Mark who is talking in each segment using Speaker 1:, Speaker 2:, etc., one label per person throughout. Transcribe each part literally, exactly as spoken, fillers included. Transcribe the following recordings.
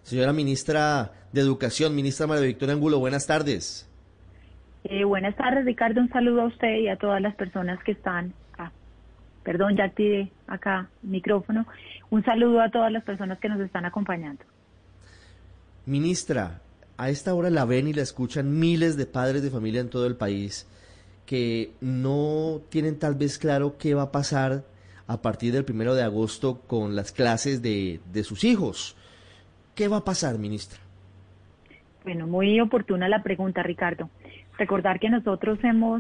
Speaker 1: Señora ministra de Educación, ministra María Victoria Angulo, buenas tardes.
Speaker 2: Eh, buenas tardes, Ricardo. Un saludo a usted y a todas las personas que están acá. Perdón, ya activé acá el micrófono. Un saludo a todas las personas que nos están acompañando.
Speaker 1: Ministra, a esta hora la ven y la escuchan miles de padres de familia en todo el país que no tienen tal vez claro qué va a pasar a partir del primero de agosto con las clases de, de sus hijos. ¿Qué va a pasar, ministra?
Speaker 2: Bueno, muy oportuna la pregunta, Ricardo. Recordar que nosotros hemos...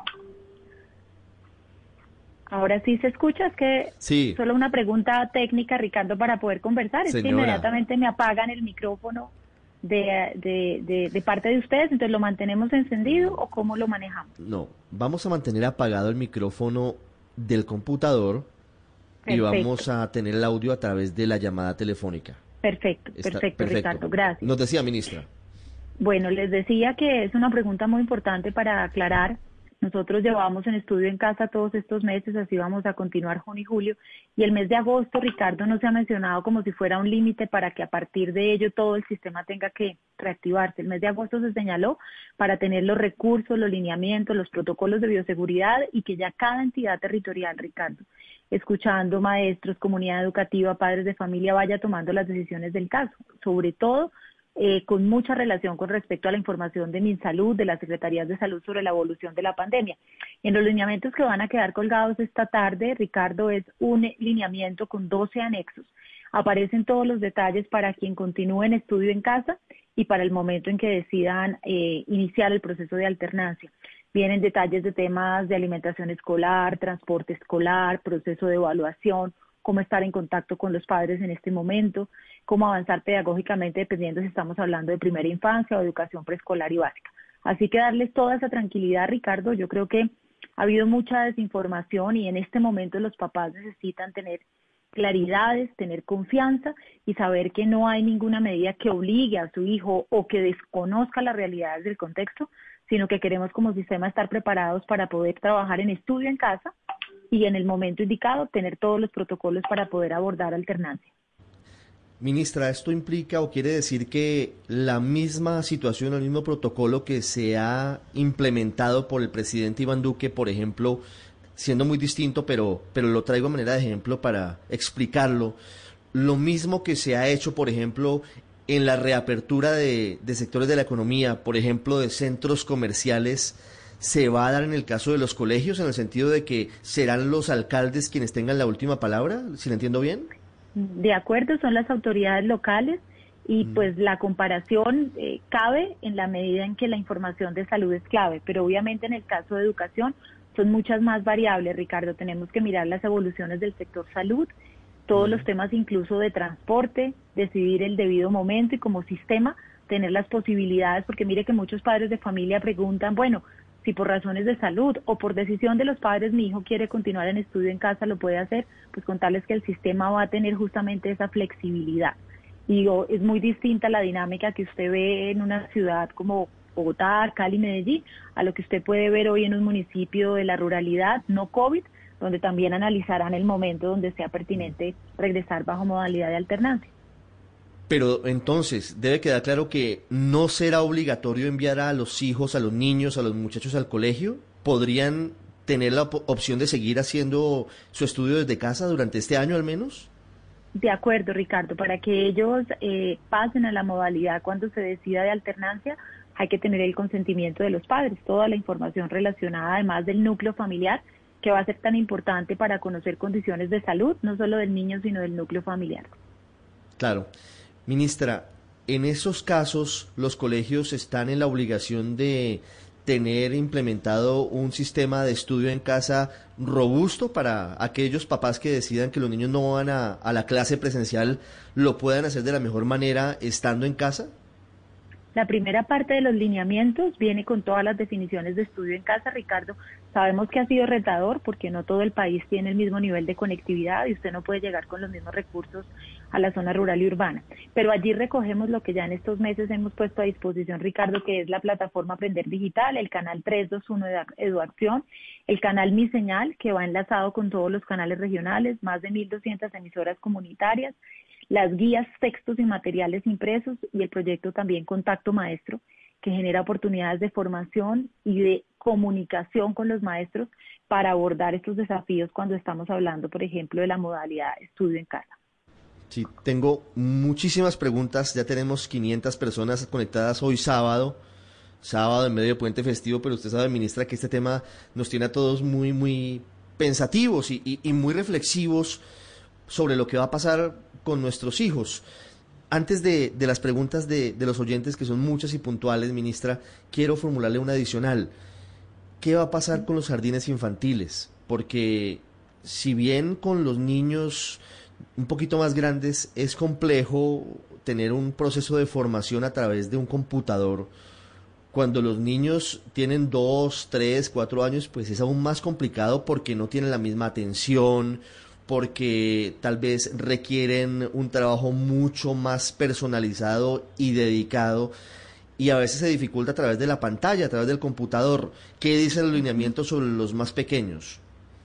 Speaker 2: Ahora sí se escucha, es que
Speaker 1: sí.
Speaker 2: Solo una pregunta técnica, Ricardo, para poder conversar.
Speaker 1: Señora.
Speaker 2: Es que inmediatamente me apagan el micrófono de, de, de, de parte de ustedes, entonces ¿lo mantenemos encendido o cómo lo manejamos?
Speaker 1: No, vamos a mantener apagado el micrófono del computador. Perfecto. Y vamos a tener el audio a través de la llamada telefónica.
Speaker 2: Perfecto, perfecto, Está, perfecto. Ricardo, gracias.
Speaker 1: Nos decía, ministra.
Speaker 2: Bueno, les decía que es una pregunta muy importante para aclarar. Nosotros llevamos en estudio en casa todos estos meses, así vamos a continuar junio y julio, y el mes de agosto, Ricardo, no se ha mencionado como si fuera un límite para que a partir de ello todo el sistema tenga que reactivarse. El mes de agosto se señaló para tener los recursos, los lineamientos, los protocolos de bioseguridad y que ya cada entidad territorial, Ricardo, escuchando maestros, comunidad educativa, padres de familia, vaya tomando las decisiones del caso, sobre todo Eh, con mucha relación con respecto a la información de MinSalud, de las Secretarías de Salud sobre la evolución de la pandemia. En los lineamientos que van a quedar colgados esta tarde, Ricardo, es un lineamiento con doce anexos. Aparecen todos los detalles para quien continúe en estudio en casa y para el momento en que decidan eh, iniciar el proceso de alternancia. Vienen detalles de temas de alimentación escolar, transporte escolar, proceso de evaluación, cómo estar en contacto con los padres en este momento, cómo avanzar pedagógicamente dependiendo si estamos hablando de primera infancia o educación preescolar y básica. Así que darles toda esa tranquilidad, Ricardo. Yo creo que ha habido mucha desinformación y en este momento los papás necesitan tener claridades, tener confianza y saber que no hay ninguna medida que obligue a su hijo o que desconozca las realidades del contexto, sino que queremos como sistema estar preparados para poder trabajar en estudio en casa y en el momento indicado tener todos los protocolos para poder abordar alternancia.
Speaker 1: Ministra, ¿esto implica o quiere decir que la misma situación, el mismo protocolo que se ha implementado por el presidente Iván Duque, por ejemplo, siendo muy distinto, pero, pero lo traigo a manera de ejemplo para explicarlo, lo mismo que se ha hecho, por ejemplo, en la reapertura de, de sectores de la economía, por ejemplo, de centros comerciales, ¿se va a dar en el caso de los colegios, en el sentido de que serán los alcaldes quienes tengan la última palabra, si lo entiendo bien?
Speaker 2: De acuerdo, son las autoridades locales y mm. pues la comparación eh, cabe en la medida en que la información de salud es clave, pero obviamente en el caso de educación son muchas más variables, Ricardo. Tenemos que mirar las evoluciones del sector salud, todos mm. los temas incluso de transporte, decidir el debido momento y como sistema tener las posibilidades, porque mire que muchos padres de familia preguntan, bueno, si por razones de salud o por decisión de los padres mi hijo quiere continuar en estudio en casa, lo puede hacer, pues contarles que el sistema va a tener justamente esa flexibilidad. Y digo, es muy distinta la dinámica que usted ve en una ciudad como Bogotá, Cali, Medellín, a lo que usted puede ver hoy en un municipio de la ruralidad, no COVID, donde también analizarán el momento donde sea pertinente regresar bajo modalidad de alternancia.
Speaker 1: Pero entonces, debe quedar claro que no será obligatorio enviar a los hijos, a los niños, a los muchachos al colegio. ¿Podrían tener la op- opción de seguir haciendo su estudio desde casa durante este año al menos?
Speaker 2: De acuerdo, Ricardo. Para que ellos eh, pasen a la modalidad cuando se decida de alternancia, hay que tener el consentimiento de los padres, toda la información relacionada además del núcleo familiar, que va a ser tan importante para conocer condiciones de salud, no solo del niño, sino del núcleo familiar.
Speaker 1: Claro. Ministra, en esos casos los colegios están en la obligación de tener implementado un sistema de estudio en casa robusto para aquellos papás que decidan que los niños no van a, a la clase presencial, lo puedan hacer de la mejor manera estando en casa.
Speaker 2: La primera parte de los lineamientos viene con todas las definiciones de estudio en casa, Ricardo. Sabemos que ha sido retador porque no todo el país tiene el mismo nivel de conectividad y usted no puede llegar con los mismos recursos a la zona rural y urbana. Pero allí recogemos lo que ya en estos meses hemos puesto a disposición, Ricardo, que es la plataforma Aprender Digital, el canal trescientos veintiuno de Eduacción, el canal Mi Señal, que va enlazado con todos los canales regionales, más de mil doscientas emisoras comunitarias, las guías, textos y materiales impresos y el proyecto también Contacto Maestro, que genera oportunidades de formación y de comunicación con los maestros para abordar estos desafíos cuando estamos hablando, por ejemplo, de la modalidad estudio en casa.
Speaker 1: Sí, tengo muchísimas preguntas, ya tenemos quinientas personas conectadas hoy sábado, sábado en medio de puente festivo, pero usted sabe, ministra, que este tema nos tiene a todos muy, muy pensativos y, y, y muy reflexivos sobre lo que va a pasar con nuestros hijos. Antes de, de las preguntas de, de los oyentes, que son muchas y puntuales, ministra, quiero formularle una adicional. ¿Qué va a pasar con los jardines infantiles? Porque si bien con los niños un poquito más grandes es complejo tener un proceso de formación a través de un computador, cuando los niños tienen dos, tres, cuatro años, pues es aún más complicado porque no tienen la misma atención, porque tal vez requieren un trabajo mucho más personalizado y dedicado, y a veces se dificulta a través de la pantalla, a través del computador. ¿Qué dice el alineamiento sobre los más pequeños?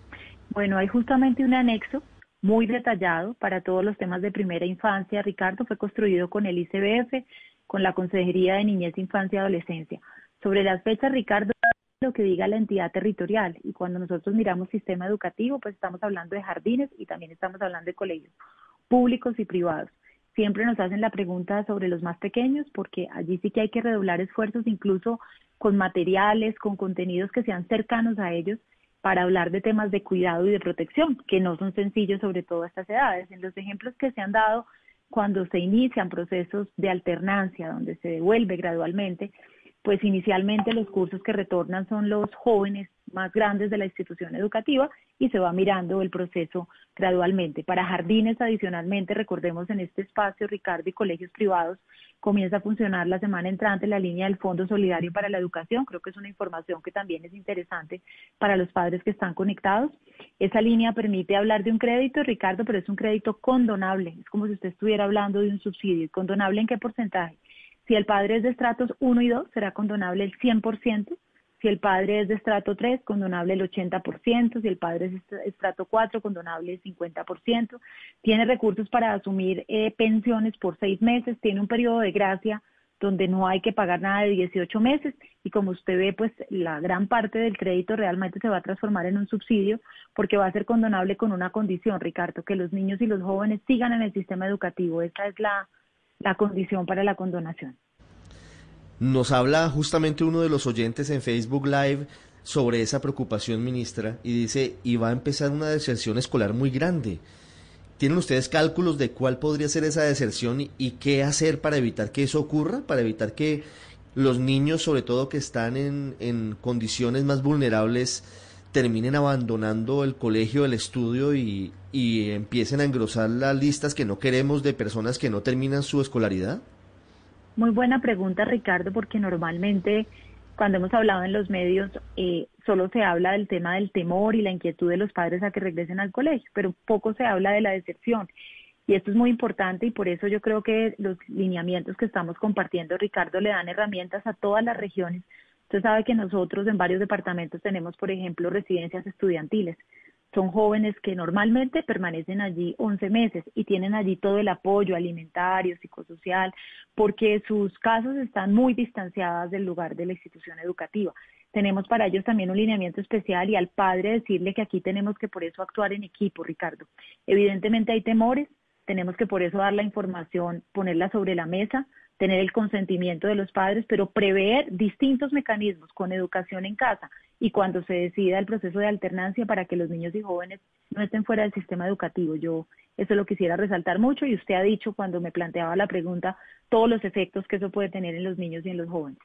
Speaker 2: Bueno, hay justamente un anexo muy detallado para todos los temas de primera infancia. Ricardo, fue construido con el I C B F, con la Consejería de Niñez, Infancia y Adolescencia. Sobre las fechas, Ricardo, lo que diga la entidad territorial, y cuando nosotros miramos sistema educativo, pues estamos hablando de jardines y también estamos hablando de colegios públicos y privados. Siempre nos hacen la pregunta sobre los más pequeños, porque allí sí que hay que redoblar esfuerzos, incluso con materiales, con contenidos que sean cercanos a ellos, para hablar de temas de cuidado y de protección, que no son sencillos, sobre todo a estas edades. En los ejemplos que se han dado, cuando se inician procesos de alternancia, donde se devuelve gradualmente, pues inicialmente los cursos que retornan son los jóvenes más grandes de la institución educativa y se va mirando el proceso gradualmente. Para jardines, adicionalmente, recordemos en este espacio, Ricardo, y colegios privados, comienza a funcionar la semana entrante la línea del Fondo Solidario para la Educación. Creo que es una información que también es interesante para los padres que están conectados. Esa línea permite hablar de un crédito, Ricardo, pero es un crédito condonable. Es como si usted estuviera hablando de un subsidio. ¿Condonable en qué porcentaje? Si el padre es de estratos uno y dos, será condonable el cien por ciento. Si el padre es de estrato tres, condonable el ochenta por ciento. Si el padre es de estrato cuatro, condonable el cincuenta por ciento. Tiene recursos para asumir eh, pensiones por seis meses. Tiene un periodo de gracia donde no hay que pagar nada de dieciocho meses. Y como usted ve, pues la gran parte del crédito realmente se va a transformar en un subsidio porque va a ser condonable con una condición, Ricardo, que los niños y los jóvenes sigan en el sistema educativo. Esa es la la condición para la condonación.
Speaker 1: Nos habla justamente uno de los oyentes en Facebook Live sobre esa preocupación, ministra, y dice, y va a empezar una deserción escolar muy grande. ¿Tienen ustedes cálculos de cuál podría ser esa deserción y, y qué hacer para evitar que eso ocurra, para evitar que los niños, sobre todo que están en, en condiciones más vulnerables, terminen abandonando el colegio, el estudio y, y empiecen a engrosar las listas que no queremos de personas que no terminan su escolaridad?
Speaker 2: Muy buena pregunta, Ricardo, porque normalmente cuando hemos hablado en los medios eh, solo se habla del tema del temor y la inquietud de los padres a que regresen al colegio, pero poco se habla de la deserción. Y esto es muy importante y por eso yo creo que los lineamientos que estamos compartiendo, Ricardo, le dan herramientas a todas las regiones. Usted sabe que nosotros en varios departamentos tenemos, por ejemplo, residencias estudiantiles. Son jóvenes que normalmente permanecen allí once meses y tienen allí todo el apoyo alimentario, psicosocial, porque sus casas están muy distanciadas del lugar de la institución educativa. Tenemos para ellos también un lineamiento especial y al padre decirle que aquí tenemos que por eso actuar en equipo, Ricardo. Evidentemente hay temores, tenemos que por eso dar la información, ponerla sobre la mesa, tener el consentimiento de los padres, pero prever distintos mecanismos con educación en casa y cuando se decida el proceso de alternancia para que los niños y jóvenes no estén fuera del sistema educativo. Yo eso lo quisiera resaltar mucho y usted ha dicho cuando me planteaba la pregunta todos los efectos que eso puede tener en los niños y en los jóvenes.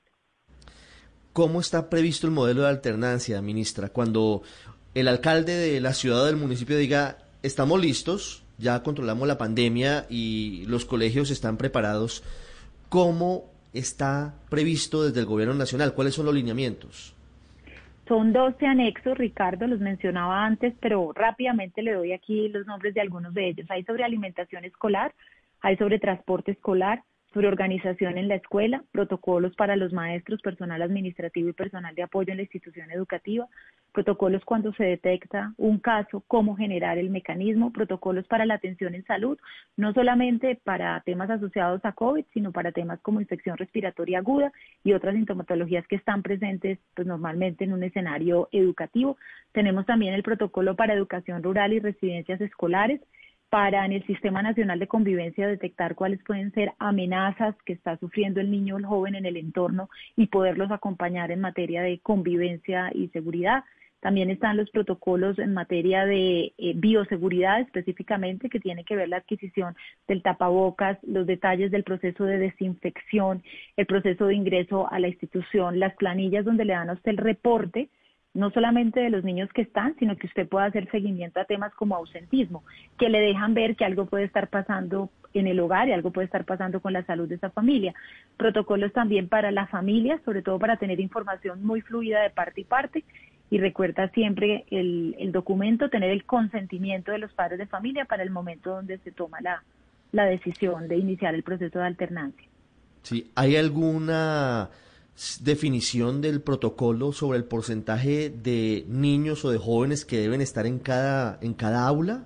Speaker 1: ¿Cómo está previsto el modelo de alternancia, ministra? Cuando el alcalde de la ciudad o del municipio diga, estamos listos, ya controlamos la pandemia y los colegios están preparados, ¿cómo está previsto desde el gobierno nacional? ¿Cuáles son los lineamientos?
Speaker 2: Son doce anexos, Ricardo, los mencionaba antes, pero rápidamente le doy aquí los nombres de algunos de ellos. Hay sobre alimentación escolar, hay sobre transporte escolar, sobre organización en la escuela, protocolos para los maestros, personal administrativo y personal de apoyo en la institución educativa, protocolos cuando se detecta un caso, cómo generar el mecanismo, protocolos para la atención en salud, no solamente para temas asociados a COVID, sino para temas como infección respiratoria aguda y otras sintomatologías que están presentes pues, normalmente en un escenario educativo. Tenemos también el protocolo para educación rural y residencias escolares, para en el Sistema Nacional de Convivencia detectar cuáles pueden ser amenazas que está sufriendo el niño o el joven en el entorno y poderlos acompañar en materia de convivencia y seguridad. También están los protocolos en materia de eh, bioseguridad específicamente, que tiene que ver la adquisición del tapabocas, los detalles del proceso de desinfección, el proceso de ingreso a la institución, las planillas donde le dan a usted el reporte, no solamente de los niños que están, sino que usted pueda hacer seguimiento a temas como ausentismo, que le dejan ver que algo puede estar pasando en el hogar y algo puede estar pasando con la salud de esa familia. Protocolos también para la familia, sobre todo para tener información muy fluida de parte y parte, y recuerda siempre el, el documento, tener el consentimiento de los padres de familia para el momento donde se toma la, la decisión de iniciar el proceso de alternancia.
Speaker 1: Sí, ¿hay alguna definición del protocolo sobre el porcentaje de niños o de jóvenes que deben estar en cada, en cada aula?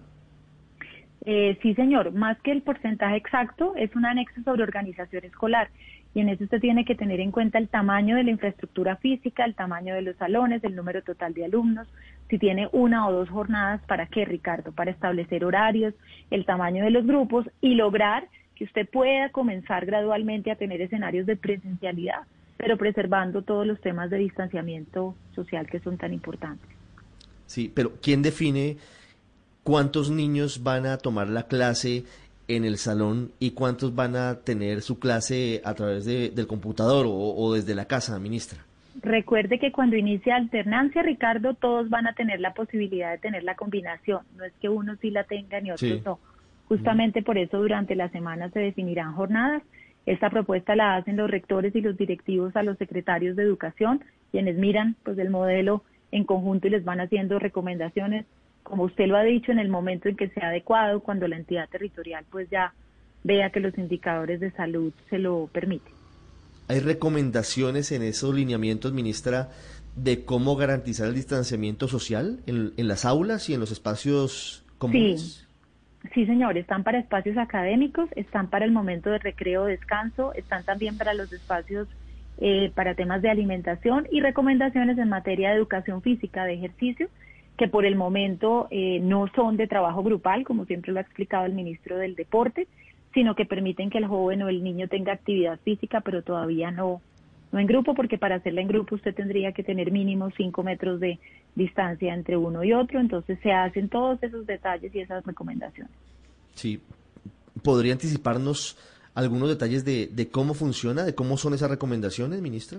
Speaker 2: Eh, sí, señor, más que el porcentaje exacto, es un anexo sobre organización escolar, y en eso usted tiene que tener en cuenta el tamaño de la infraestructura física, el tamaño de los salones, el número total de alumnos, si tiene una o dos jornadas, ¿para qué, Ricardo? Para establecer horarios, el tamaño de los grupos y lograr que usted pueda comenzar gradualmente a tener escenarios de presencialidad, pero preservando todos los temas de distanciamiento social que son tan importantes.
Speaker 1: Sí, pero ¿quién define cuántos niños van a tomar la clase en el salón y cuántos van a tener su clase a través de, del computador o, o desde la casa, ministra?
Speaker 2: Recuerde que cuando inicia alternancia, Ricardo, todos van a tener la posibilidad de tener la combinación. No es que unos sí la tengan y otros sí. No. Justamente por eso durante la semana se definirán jornadas. Esta propuesta la hacen los rectores y los directivos a los secretarios de educación, quienes miran pues el modelo en conjunto y les van haciendo recomendaciones, como usted lo ha dicho, en el momento en que sea adecuado, cuando la entidad territorial pues ya vea que los indicadores de salud se lo permiten.
Speaker 1: ¿Hay recomendaciones en esos lineamientos, ministra, de cómo garantizar el distanciamiento social en, en las aulas y en los espacios comunes?
Speaker 2: Sí. Sí, señor, están para espacios académicos, están para el momento de recreo o descanso, están también para los espacios eh, para temas de alimentación y recomendaciones en materia de educación física, de ejercicio, que por el momento eh, no son de trabajo grupal, como siempre lo ha explicado el ministro del Deporte, sino que permiten que el joven o el niño tenga actividad física, pero todavía no, no en grupo, porque para hacerla en grupo usted tendría que tener mínimo cinco metros de distancia entre uno y otro, entonces se hacen todos esos detalles y esas recomendaciones.
Speaker 1: Sí, ¿podría anticiparnos algunos detalles de, de cómo funciona, de cómo son esas recomendaciones, ministra?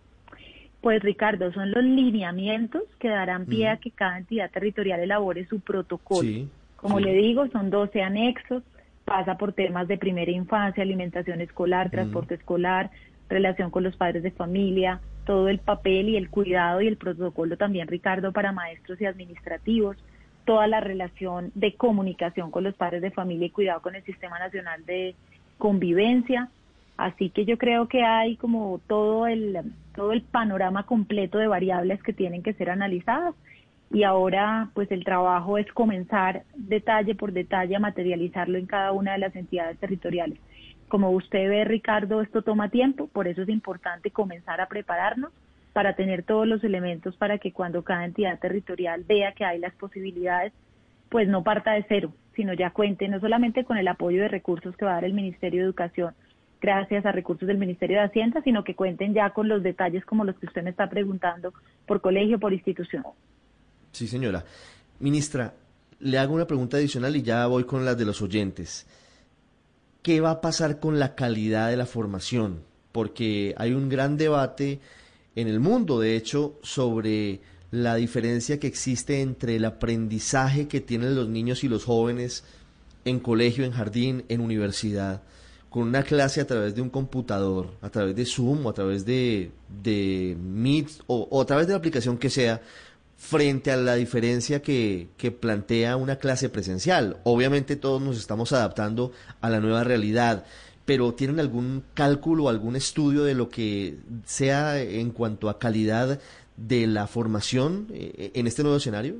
Speaker 2: Pues, Ricardo, son los lineamientos que darán pie uh-huh. a que cada entidad territorial elabore su protocolo. Sí, Como sí. le digo, son doce anexos, pasa por temas de primera infancia, alimentación escolar, uh-huh. transporte escolar, relación con los padres de familia, todo el papel y el cuidado y el protocolo también, Ricardo, para maestros y administrativos, toda la relación de comunicación con los padres de familia y cuidado con el Sistema Nacional de Convivencia. Así que yo creo que hay como todo el, todo el panorama completo de variables que tienen que ser analizadas, y ahora pues el trabajo es comenzar detalle por detalle a materializarlo en cada una de las entidades territoriales. Como usted ve, Ricardo, esto toma tiempo, por eso es importante comenzar a prepararnos para tener todos los elementos para que cuando cada entidad territorial vea que hay las posibilidades, pues no parta de cero, sino ya cuente no solamente con el apoyo de recursos que va a dar el Ministerio de Educación, gracias a recursos del Ministerio de Hacienda, sino que cuenten ya con los detalles como los que usted me está preguntando por colegio, por institución.
Speaker 1: Sí, señora. Ministra, le hago una pregunta adicional y ya voy con las de los oyentes. ¿Qué va a pasar con la calidad de la formación? Porque hay un gran debate en el mundo, de hecho, sobre la diferencia que existe entre el aprendizaje que tienen los niños y los jóvenes en colegio, en jardín, en universidad, con una clase a través de un computador, a través de Zoom o a través de, de Meet o, o a través de la aplicación que sea, frente a la diferencia que, que plantea una clase presencial. Obviamente todos nos estamos adaptando a la nueva realidad, pero ¿tienen algún cálculo, algún estudio de lo que sea en cuanto a calidad de la formación eh, en este nuevo escenario?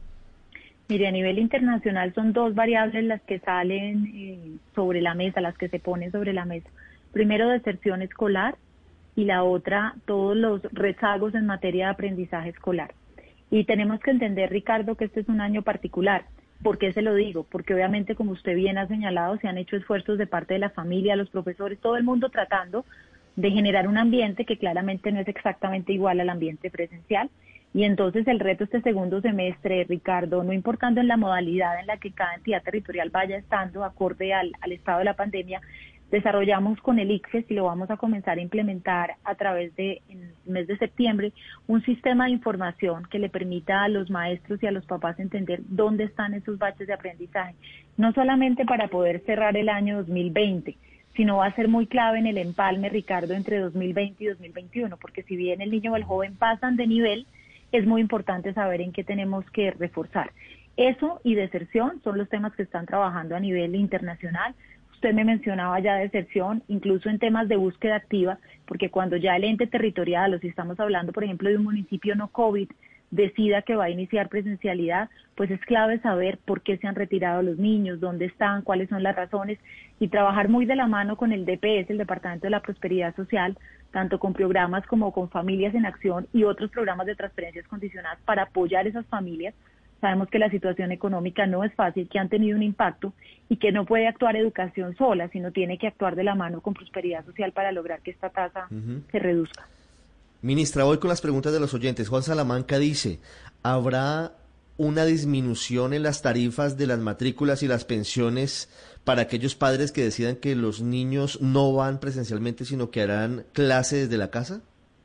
Speaker 2: Mire, a nivel internacional son dos variables las que salen eh, sobre la mesa, las que se ponen sobre la mesa. Primero, deserción escolar, y la otra, todos los rezagos en materia de aprendizaje escolar. Y tenemos que entender, Ricardo, que este es un año particular. ¿Por qué se lo digo? Porque obviamente, como usted bien ha señalado, se han hecho esfuerzos de parte de la familia, los profesores, todo el mundo tratando de generar un ambiente que claramente no es exactamente igual al ambiente presencial. Y entonces el reto este segundo semestre, Ricardo, no importando en la modalidad en la que cada entidad territorial vaya estando acorde al, al estado de la pandemia, desarrollamos con el ICFES y lo vamos a comenzar a implementar a través de, en el mes de septiembre, un sistema de información que le permita a los maestros y a los papás entender dónde están esos baches de aprendizaje. No solamente para poder cerrar el año dos mil veinte, sino va a ser muy clave en el empalme, Ricardo, entre dos mil veinte y dos mil veintiuno, porque si bien el niño o el joven pasan de nivel, es muy importante saber en qué tenemos que reforzar. Eso y deserción son los temas que están trabajando a nivel internacional. Usted me mencionaba ya deserción, incluso en temas de búsqueda activa, porque cuando ya el ente territorial, o si estamos hablando, por ejemplo, de un municipio no COVID, decida que va a iniciar presencialidad, pues es clave saber por qué se han retirado los niños, dónde están, cuáles son las razones, y trabajar muy de la mano con el D P S, el Departamento de la Prosperidad Social, tanto con programas como con Familias en Acción y otros programas de transferencias condicionadas para apoyar a esas familias. Sabemos que la situación económica no es fácil, que han tenido un impacto y que no puede actuar educación sola, sino tiene que actuar de la mano con prosperidad social para lograr que esta tasa uh-huh. se reduzca.
Speaker 1: Ministra, voy con las preguntas de los oyentes. Juan Salamanca dice, ¿habrá una disminución en las tarifas de las matrículas y las pensiones para aquellos padres que decidan que los niños no van presencialmente, sino que harán clases desde la casa?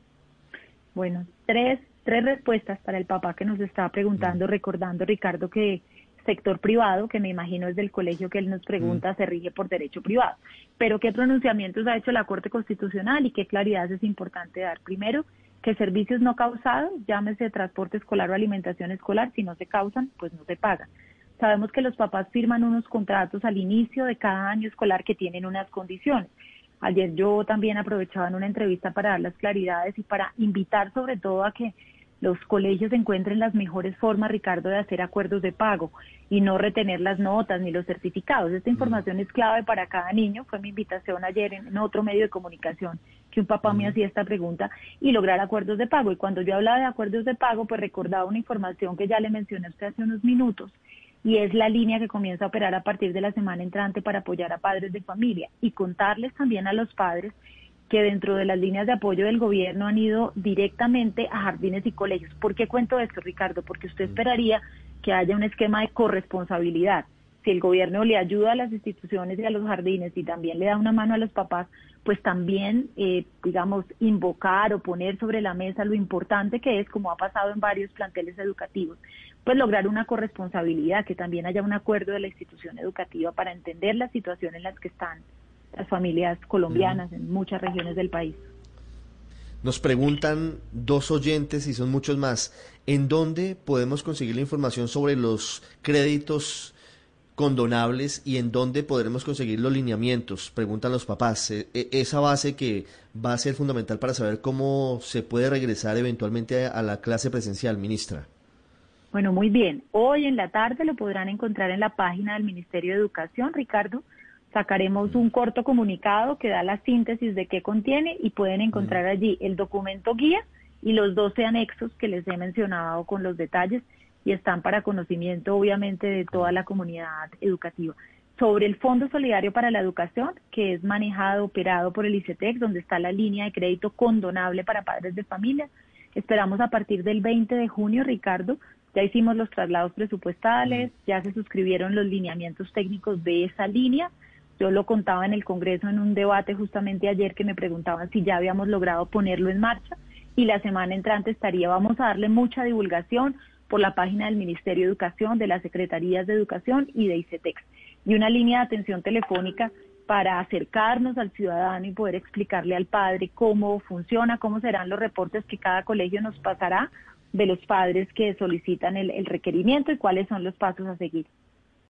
Speaker 2: Bueno, tres Tres respuestas para el papá que nos está preguntando, mm. recordando, Ricardo, que sector privado, que me imagino es del colegio que él nos pregunta, mm. se rige por derecho privado. Pero ¿qué pronunciamientos ha hecho la Corte Constitucional y qué claridad es importante dar? Primero, que servicios no causados, llámese transporte escolar o alimentación escolar, si no se causan, pues no se pagan. Sabemos que los papás firman unos contratos al inicio de cada año escolar que tienen unas condiciones. Ayer yo también aprovechaba en una entrevista para dar las claridades y para invitar sobre todo a que los colegios encuentren las mejores formas, Ricardo, de hacer acuerdos de pago y no retener las notas ni los certificados. Esta información mm. es clave para cada niño. Fue mi invitación ayer en, en otro medio de comunicación que un papá mm. me hacía esta pregunta y lograr acuerdos de pago. Y cuando yo hablaba de acuerdos de pago, pues recordaba una información que ya le mencioné a usted hace unos minutos, y es la línea que comienza a operar a partir de la semana entrante para apoyar a padres de familia y contarles también a los padres que dentro de las líneas de apoyo del gobierno han ido directamente a jardines y colegios. ¿Por qué cuento esto, Ricardo? Porque usted esperaría que haya un esquema de corresponsabilidad. Si el gobierno le ayuda a las instituciones y a los jardines y también le da una mano a los papás, pues también, eh, digamos, invocar o poner sobre la mesa lo importante que es, como ha pasado en varios planteles educativos, pues lograr una corresponsabilidad, que también haya un acuerdo de la institución educativa para entender la situación en la que están las familias colombianas en muchas regiones del país.
Speaker 1: Nos preguntan dos oyentes y son muchos más, ¿en dónde podemos conseguir la información sobre los créditos condonables y en dónde podremos conseguir los lineamientos? Preguntan los papás. E- esa base que va a ser fundamental para saber cómo se puede regresar eventualmente a, a la clase presencial, ministra.
Speaker 2: Bueno, muy bien. Hoy en la tarde lo podrán encontrar en la página del Ministerio de Educación, Ricardo. Sacaremos un corto comunicado que da la síntesis de qué contiene y pueden encontrar allí el documento guía y los doce anexos que les he mencionado con los detalles y están para conocimiento obviamente de toda la comunidad educativa. Sobre el Fondo Solidario para la Educación, que es manejado, operado por el ICETEX, donde está la línea de crédito condonable para padres de familia, esperamos a partir del veinte de junio, Ricardo, ya hicimos los traslados presupuestales, ya se suscribieron los lineamientos técnicos de esa línea. Yo lo contaba en el Congreso en un debate justamente ayer que me preguntaban si ya habíamos logrado ponerlo en marcha y la semana entrante estaría. Vamos a darle mucha divulgación por la página del Ministerio de Educación, de las Secretarías de Educación y de ICETEX. Y una línea de atención telefónica para acercarnos al ciudadano y poder explicarle al padre cómo funciona, cómo serán los reportes que cada colegio nos pasará de los padres que solicitan el, el requerimiento y cuáles son los pasos a seguir.